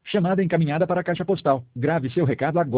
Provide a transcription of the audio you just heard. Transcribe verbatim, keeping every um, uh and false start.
Chamada encaminhada para a caixa postal. Grave seu recado agora.